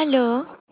Aló,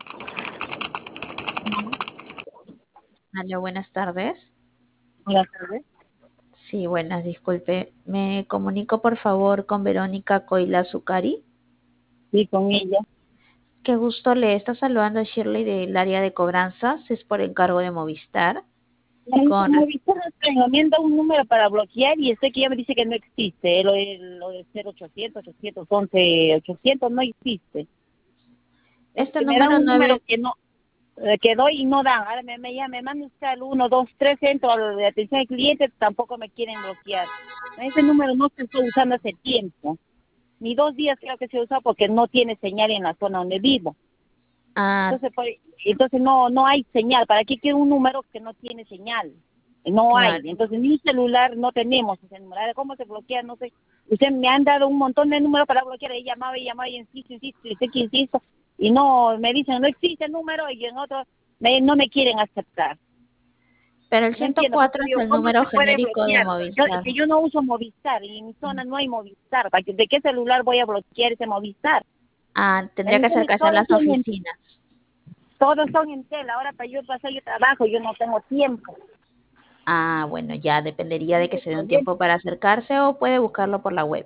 Aló, buenas tardes. Buenas tardes. Sí, buenas, disculpe. Me comunico por favor con Verónica Coila Zucari. Sí, con ella. Qué gusto, le está saludando a Shirley del área de cobranzas, es por encargo de Movistar. Con Me res- avisó, tengo, me han dado un número para bloquear y este que ya me dice que no existe. Lo de 0800, 811, 800 no existe. este Me dan número un número 9, que doy y no dan. Ahora me mandan usted al 1, 2, 3 centro de atención al cliente, tampoco me quieren bloquear. Ese número no se está usando hace tiempo. Ni 2 días creo que se usa porque no tiene señal en la zona donde vivo. ah, Entonces no hay señal. ¿Para qué quiero un número que no tiene señal? No hay. claro, Entonces mi celular no tenemos ese número. Ahora, ¿cómo se bloquea? No sé. Usted me han dado un montón de números para bloquear. He llamado y insisto, y sé que insisto. Y no, me dicen, no existe el número y en otro no me quieren aceptar. pero el No entiendo, por eso 104 es digo, el ¿cómo número se puede genérico de bloquear? Movistar. Que yo no uso Movistar y en mi zona no hay Movistar. ¿De qué celular voy a bloquear ese Movistar? Tendría que acercarse a Todos las tienen oficinas. Todos son en tela. Ahora para yo pasar yo trabajo, yo no tengo tiempo. Bueno, ya dependería de que Ese se dé un problema. tiempo para acercarse o puede buscarlo por la web.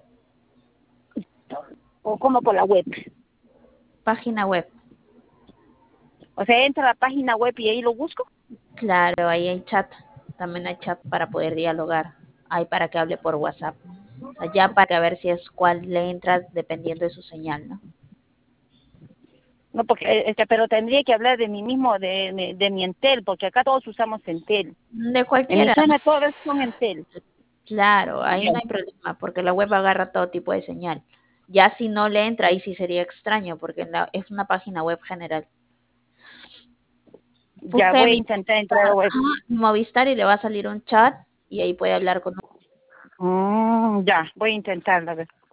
O como por la web. Página web. O sea, entra a la página web y ahí lo busco. Claro, ahí hay chat. También hay chat para poder dialogar. Hay para que hable por WhatsApp. O sea, ya para ver si es cuál le entra dependiendo de su señal, ¿no? No, porque, pero tendría que hablar de mí mismo, de mi Entel, porque acá todos usamos Entel. De En mi cualquiera. zona todos son Entel. Claro, ahí Ya. no hay problema porque la web agarra todo tipo de señal. Ya si no le entra, ahí sí sería extraño porque es una página web general. Ya Busque voy a intentar entrar a la web. Movistar y le va a salir un chat y ahí puede hablar con Ya, voy a intentarlo, a ver.